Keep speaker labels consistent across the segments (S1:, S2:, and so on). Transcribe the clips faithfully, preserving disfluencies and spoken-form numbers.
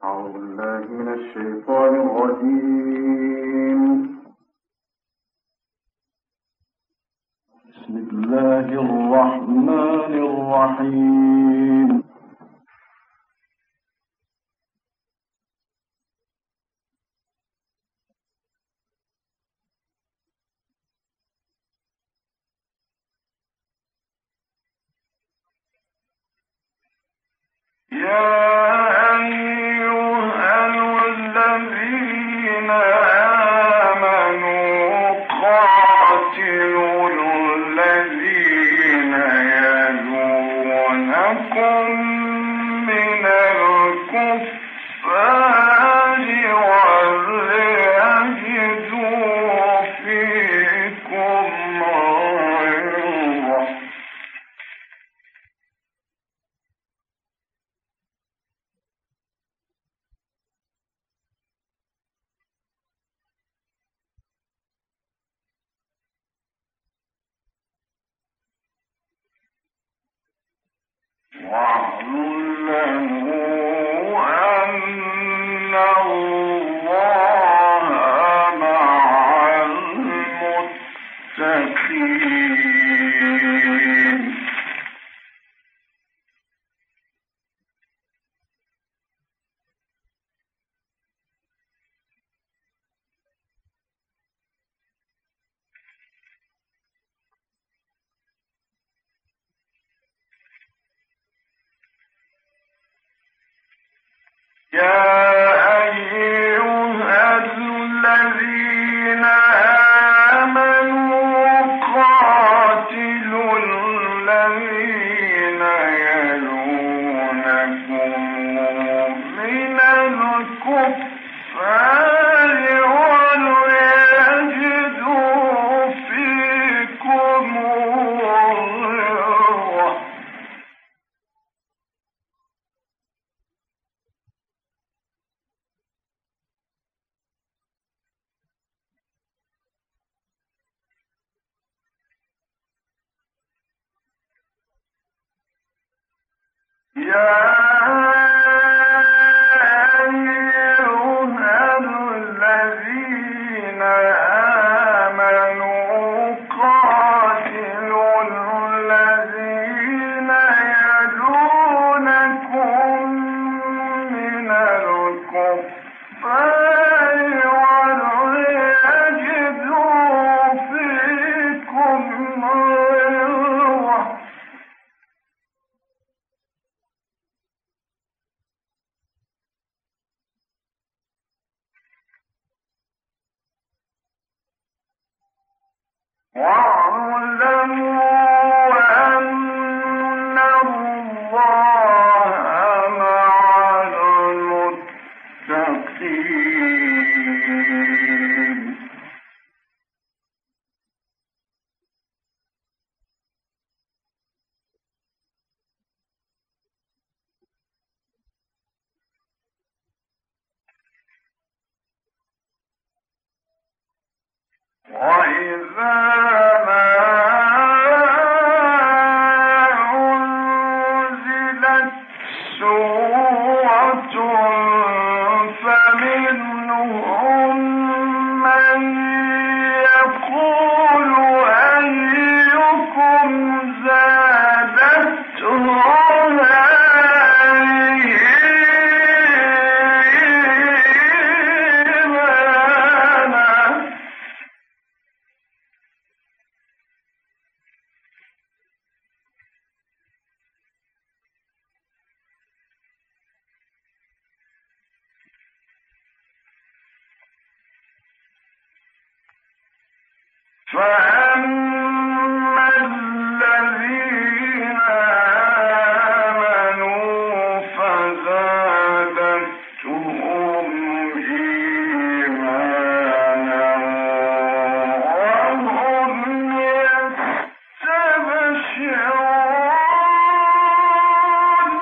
S1: أعوذ بالله من الشيطان الرجيم. بسم الله الرحمن الرحيم. يا واعلموا أن الله مع المتقين. يا أيها الذين آمنوا قاتلوا الذين يلونكم من الكفار وليجدوا فيكم غلظة. يا أيها الذين آمنوا قاتلوا الذين يلونكم من الكفار وليجدوا فيكم غلظة. واعلموا أن الله مع المتقين. وإذا ما أنزلت سورة فمنهم من يقول أيكم زادته فأما الذين آمنوا فزادتهم إيمانا وهم يستبشرون.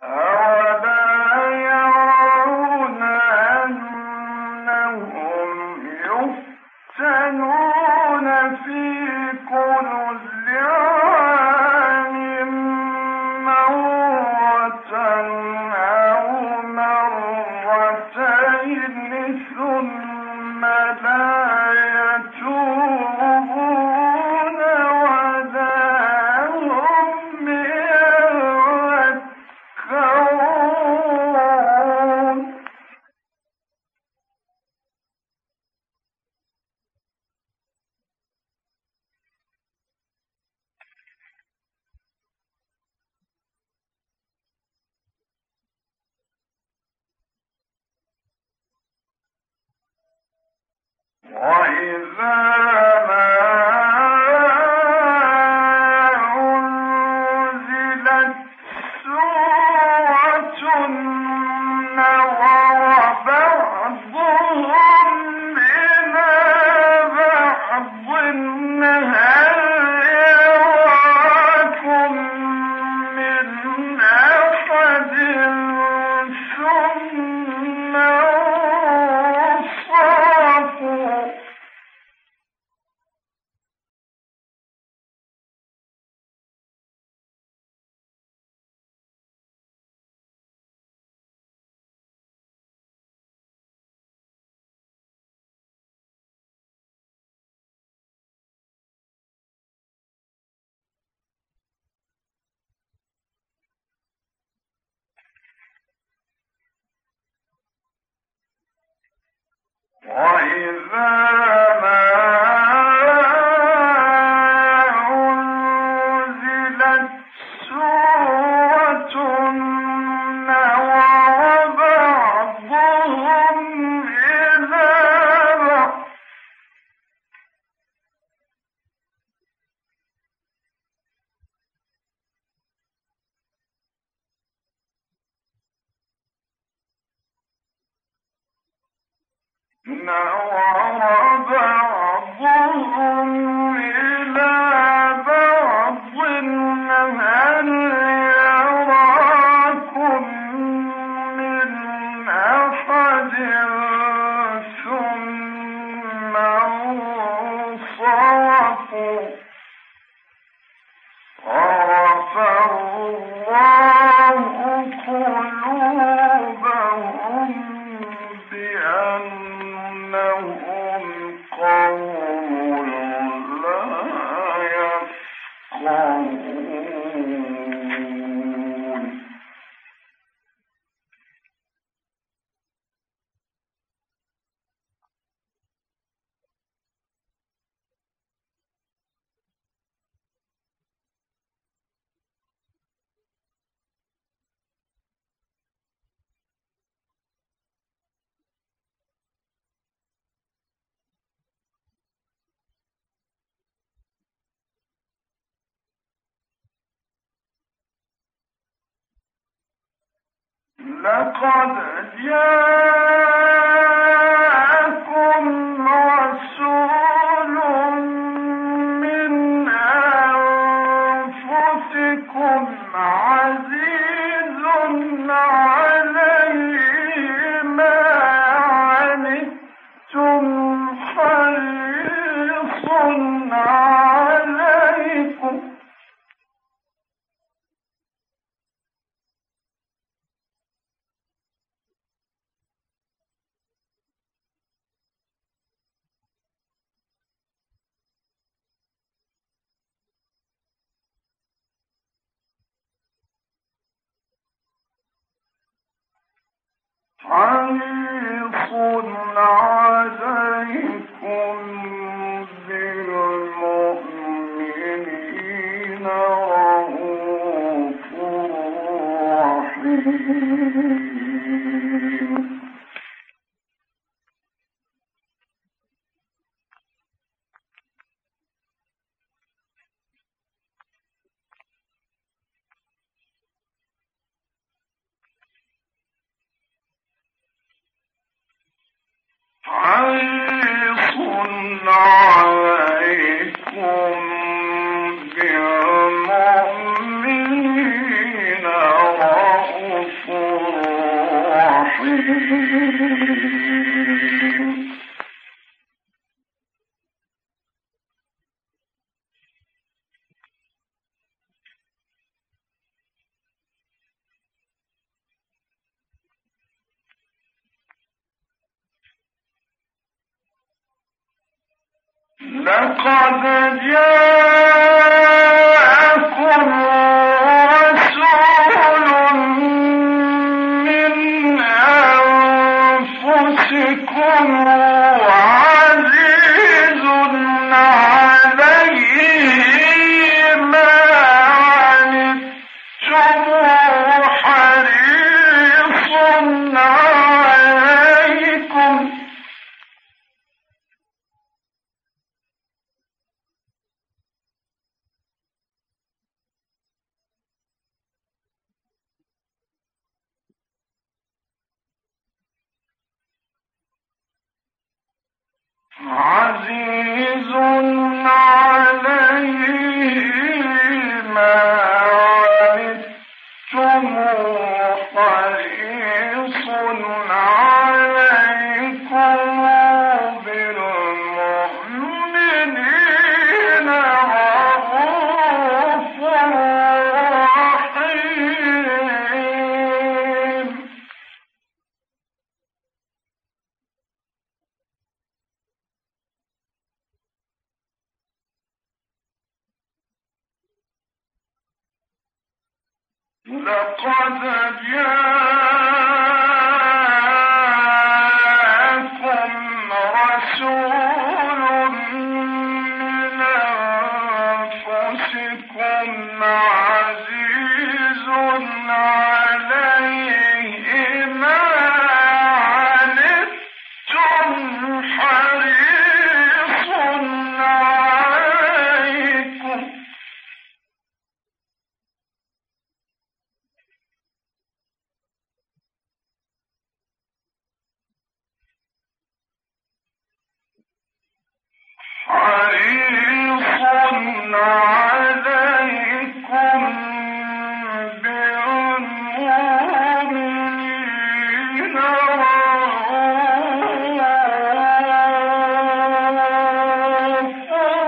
S1: لقد جاءكم رسول من أنفسكم عزيز عليه ما عنتم حريص عليكم حريص عليكم بالمؤمنين رؤوف رحيم حريص عليكم بالمؤمنين رؤوف لقد جاءكم رسول من أنفسكم عزيز عليه ما عنتم حريص عليكم عزيز عليه ما عنتم حريص عليكم بالمؤمنين رءوف رحيم لقد جاءكم رسول من أنفسكم عزيز عليه ما عنتم حريص عليكم حريص عليكم بالمؤمنين رءوف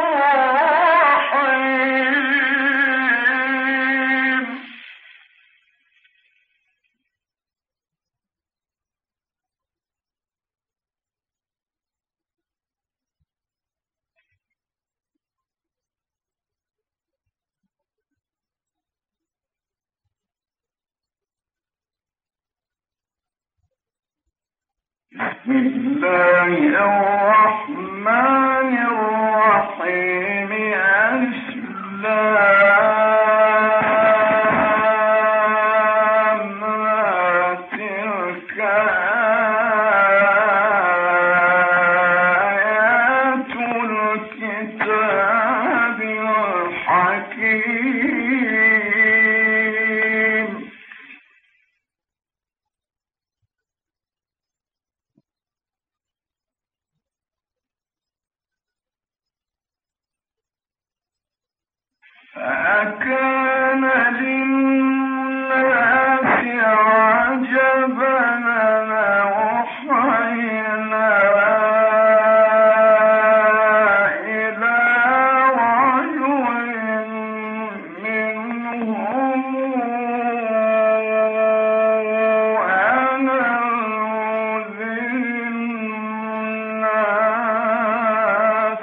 S1: رحيم بسم الله الرحمن الرحيم ألف لام را تلك آيات الكتاب الحكيم فأكان للناس عجبا أوحينا إلى رجل منهم أن أنذر الناس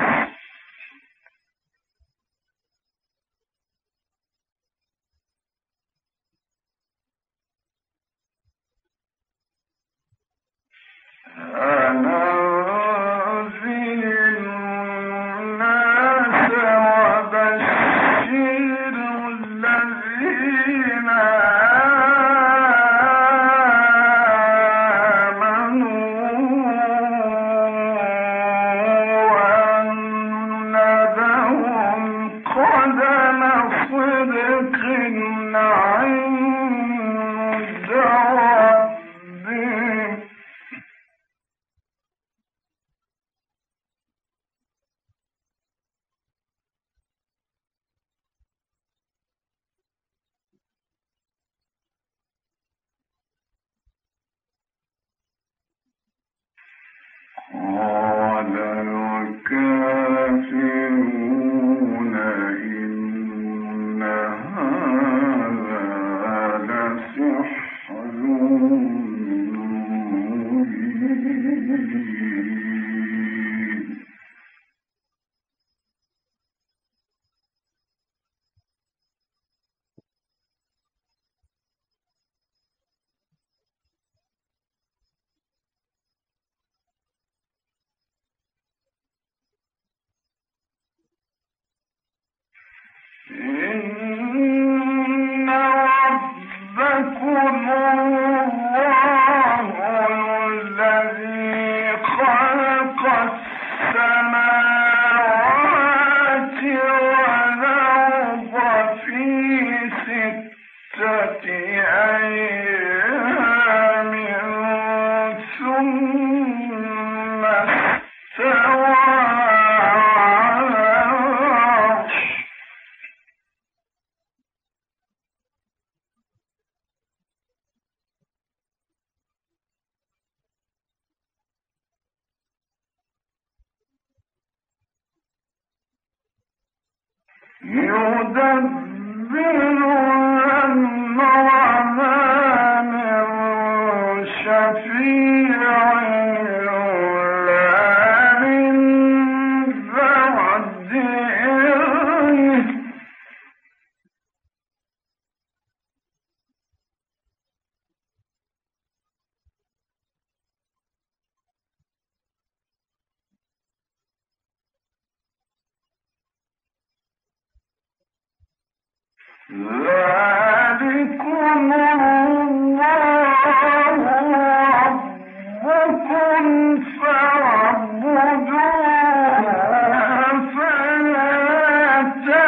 S1: قال الكافرون إن هذا لسحر مبين. إن ربكم الله الذي خلق السماوات والأرض في ستة أيام ثم استوى يدبر الأمر ما من شفيع إلا من بعد إذنه ذلكم الله ربكم فاعبدوه أفلا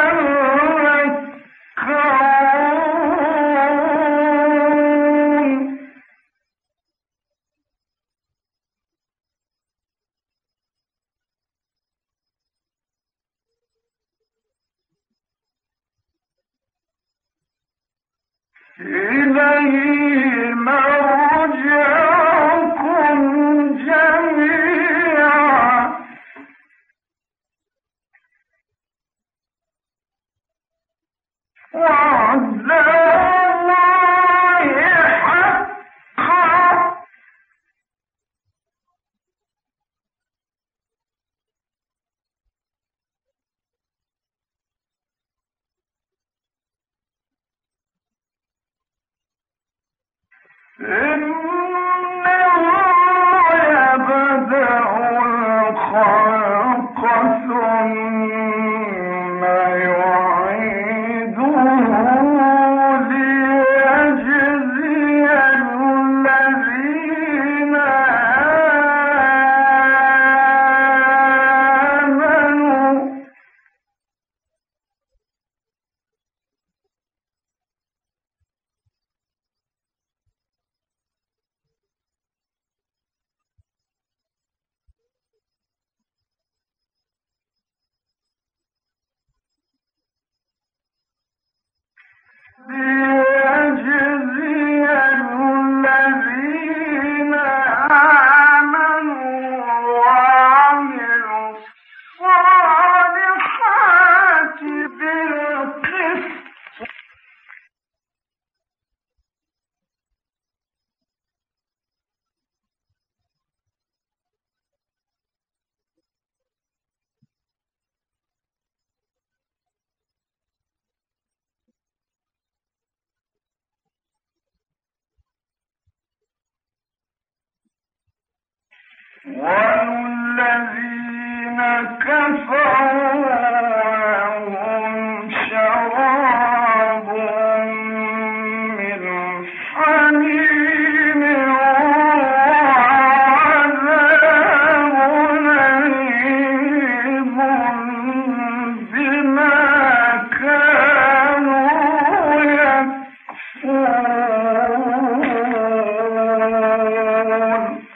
S1: تذكرون. إليه مرجعكم جميعا وعد الله حقا إنه يبدأ الخلق ثم يعيده ليجزي الذين آمنوا ليجزي الذين آمنوا وعملوا الصالحات بالقسط والذين كفروا لهم شراب من حميم وعذاب أليم بما كانوا يكفرون.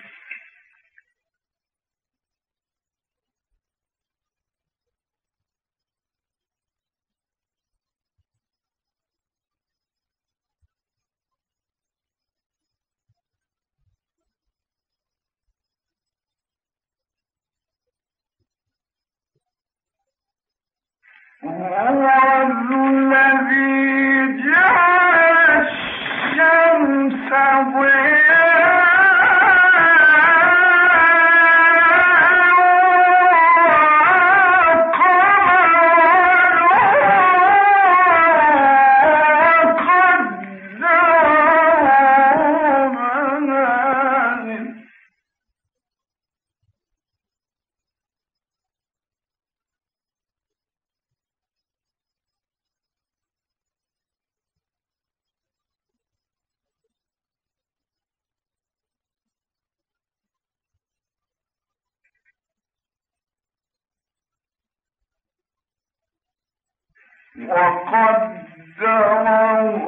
S1: وقدره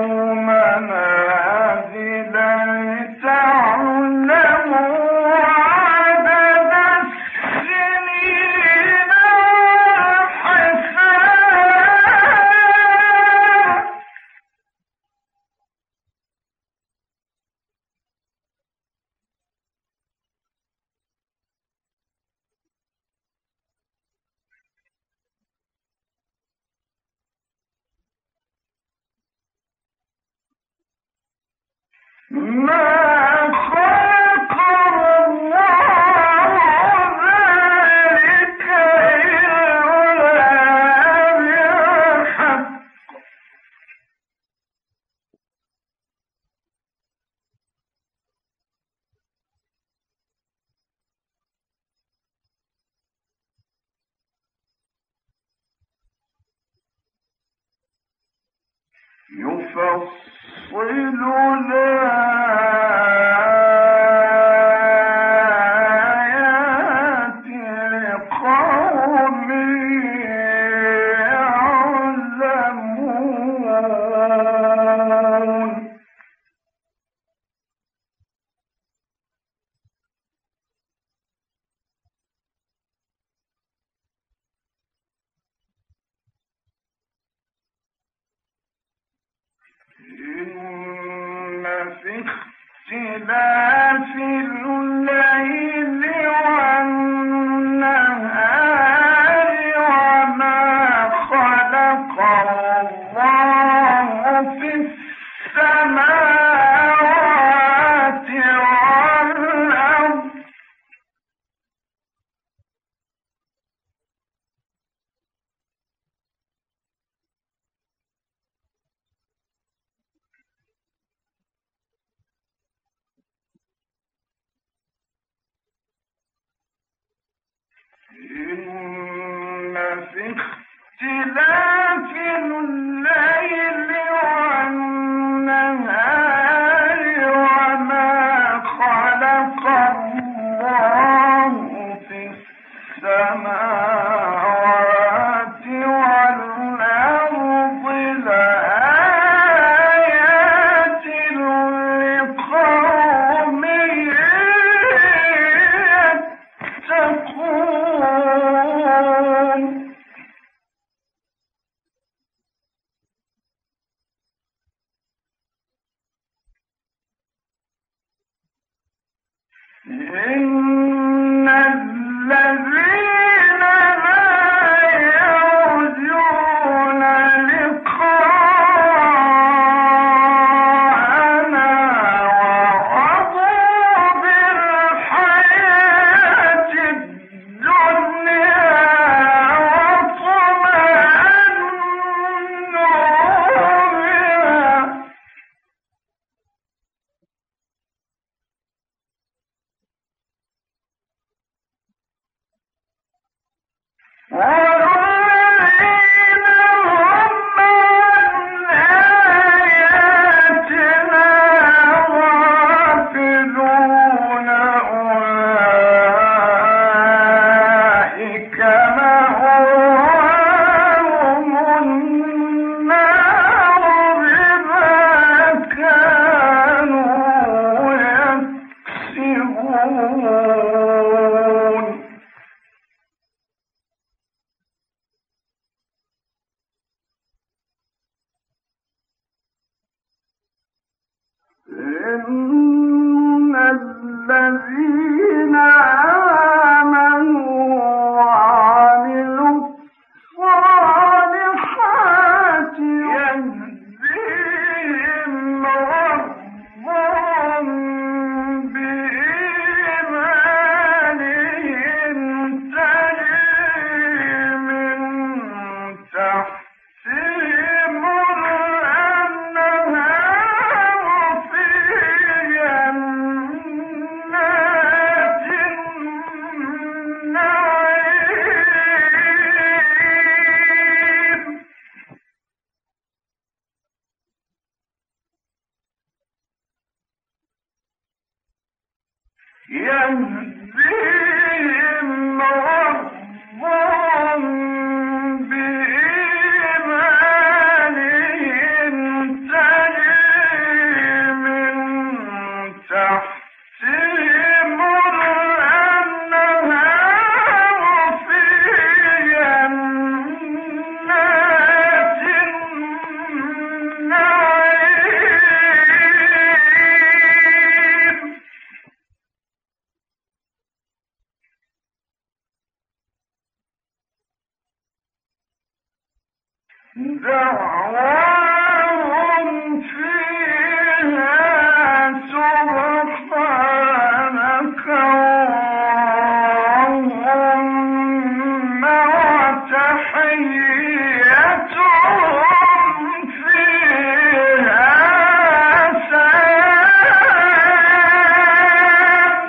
S1: منازل لتعلموا عدد السنين والحساب ما خلق الله ذلك إلا بالحق يفصل الآيات لقوم يعلمون إن في اختلاف الليل والنهار وما خلق الله في السماوات والأرض إن في اختلاف الليل والنهار وما خلق الله في السماوات والأرض لآيات لقوم يتقون إن الذين لا يرجون لقاءنا ورضوا بالحياة الدنيا واطمأنوا بها والذين هم عن آياتنا غافلون أولئك مأواهم النار بما كانوا يكسبون إن الذين آمنوا وعملوا الصالحات يهديهم ربهم بإيمانهم تجري من تحتهم الأنهار في جنات النعيم دعواهم فيها سبحانك اللهم وتحيتهم فيها سلام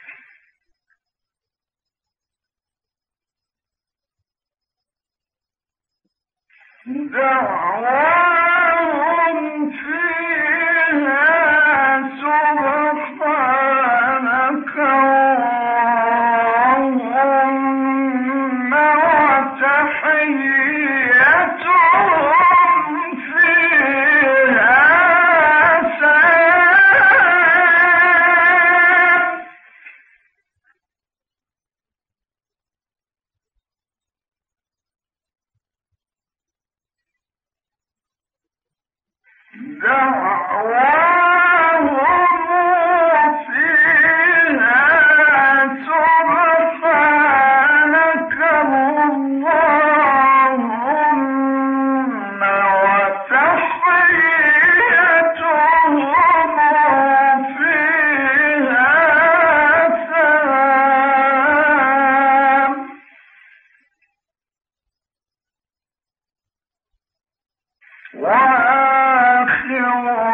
S1: دعواهم فيها سبحانك اللهم وتحيتهم فيها سلام دعواهم فيها سبحانك اللهم وتحيتهم فيها سلام وآخر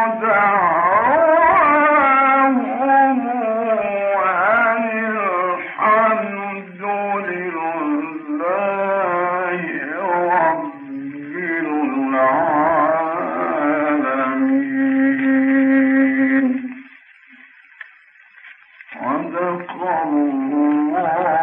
S1: دعواهم أن الحمد لله رب العالمين. صدق الله